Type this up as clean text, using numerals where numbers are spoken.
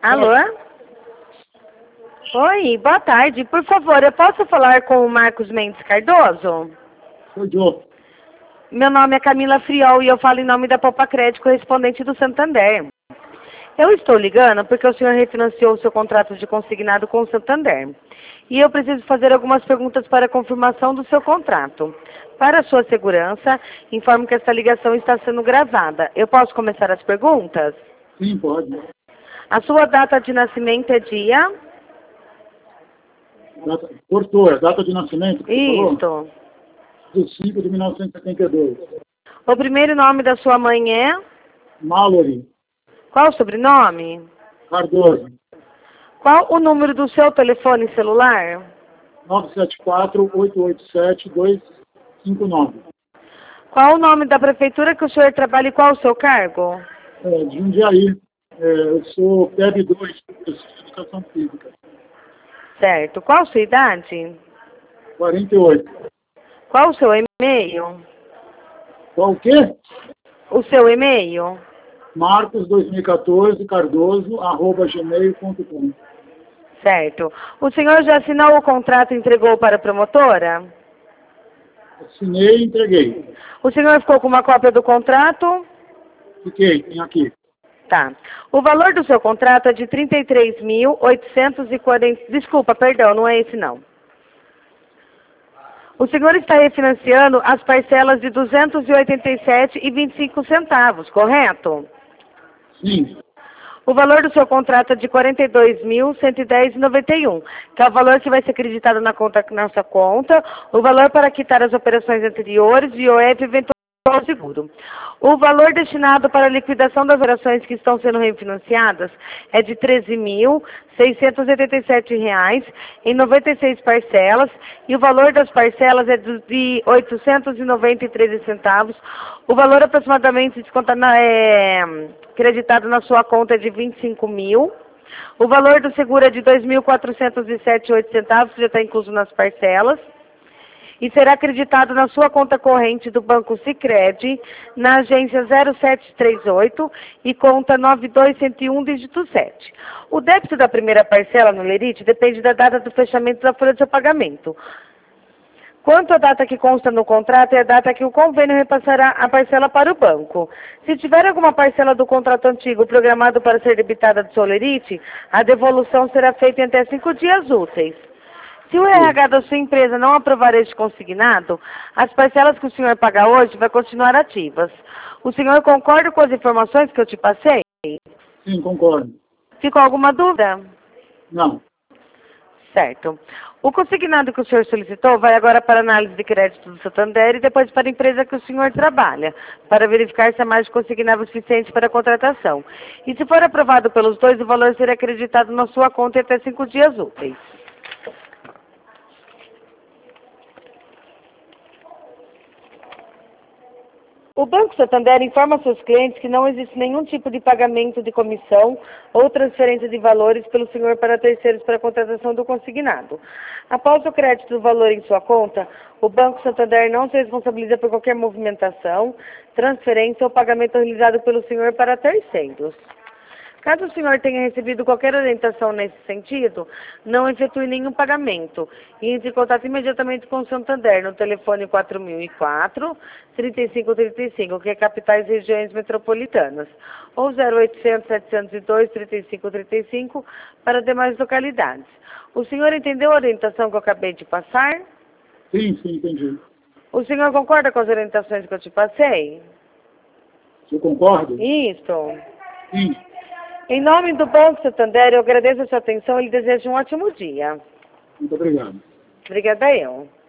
Alô? Oi, boa tarde. Por favor, eu posso falar com o Marcos Mendes Cardoso? Sou eu. Meu nome é Camila Friol e eu falo em nome da Poupa Crédito, correspondente do Santander. Eu estou ligando porque o senhor refinanciou o seu contrato de consignado com o Santander. E eu preciso fazer algumas perguntas para a confirmação do seu contrato. Para a sua segurança, informo que esta ligação está sendo gravada. Eu posso começar as perguntas? Sim, pode. A sua data de nascimento é dia? Cortou, é data de nascimento que você falou? Isto. Do 5 de 1972. O primeiro nome da sua mãe é? Mallory Qual o sobrenome? Cardoso. Qual o número do seu telefone celular? 974-887-259. Qual o nome da prefeitura que o senhor trabalha e qual o seu cargo? De Jundiaí. Eu sou PEB2, professor de Educação Física. Certo. Qual a sua idade? 48. Qual o seu e-mail? Qual o quê? O seu e-mail? marcos2014cardoso@gmail.com. Certo. O senhor já assinou o contrato e entregou para a promotora? Assinei e entreguei. O senhor ficou com uma cópia do contrato? Fiquei, tem aqui. Tá. O valor do seu contrato é de 33.840... Desculpa, perdão, não é esse não. O senhor está refinanciando as parcelas de R$ 287,25, correto? Sim. O valor do seu contrato é de R$ 42.110,91, que é o valor que vai ser acreditado na nossa conta, o valor para quitar as operações anteriores e o eventual seguro. O valor destinado para a liquidação das operações que estão sendo refinanciadas é de R$ 13.687 em 96 parcelas e o valor das parcelas é de R$ 893 centavos. O valor aproximadamente creditado na sua conta é de R$ 25.000. O valor do seguro é de R$ 2.407,08 centavos, que já está incluso nas parcelas. E será acreditado na sua conta corrente do Banco Sicredi, na agência 0738 e conta 92101, dígito 7. O débito da primeira parcela no Lerite depende da data do fechamento da folha de seu pagamento. Quanto à data que consta no contrato, é a data que o convênio repassará a parcela para o banco. Se tiver alguma parcela do contrato antigo programado para ser debitada do seu Lerite, a devolução será feita em até 5 dias úteis. Se o RH da sua empresa não aprovar este consignado, as parcelas que o senhor paga hoje vão continuar ativas. O senhor concorda com as informações que eu te passei? Sim, concordo. Ficou alguma dúvida? Não. Certo. O consignado que o senhor solicitou vai agora para a análise de crédito do Santander e depois para a empresa que o senhor trabalha, para verificar se a margem consignável é suficiente para a contratação. E se for aprovado pelos dois, o valor será acreditado na sua conta em até 5 dias úteis. O Banco Santander informa seus clientes que não existe nenhum tipo de pagamento de comissão ou transferência de valores pelo senhor para terceiros para a contratação do consignado. Após o crédito do valor em sua conta, o Banco Santander não se responsabiliza por qualquer movimentação, transferência ou pagamento realizado pelo senhor para terceiros. Caso o senhor tenha recebido qualquer orientação nesse sentido, não efetue nenhum pagamento e entre em contato imediatamente com o Santander no telefone 4004-3535, que é capitais e regiões metropolitanas, ou 0800-702-3535 para demais localidades. O senhor entendeu a orientação que eu acabei de passar? Sim, entendi. O senhor concorda com as orientações que eu te passei? Você concorda? Isso. Sim. Em nome do Banco Santander, eu agradeço a sua atenção e lhe desejo um ótimo dia. Muito obrigado. Obrigada eu.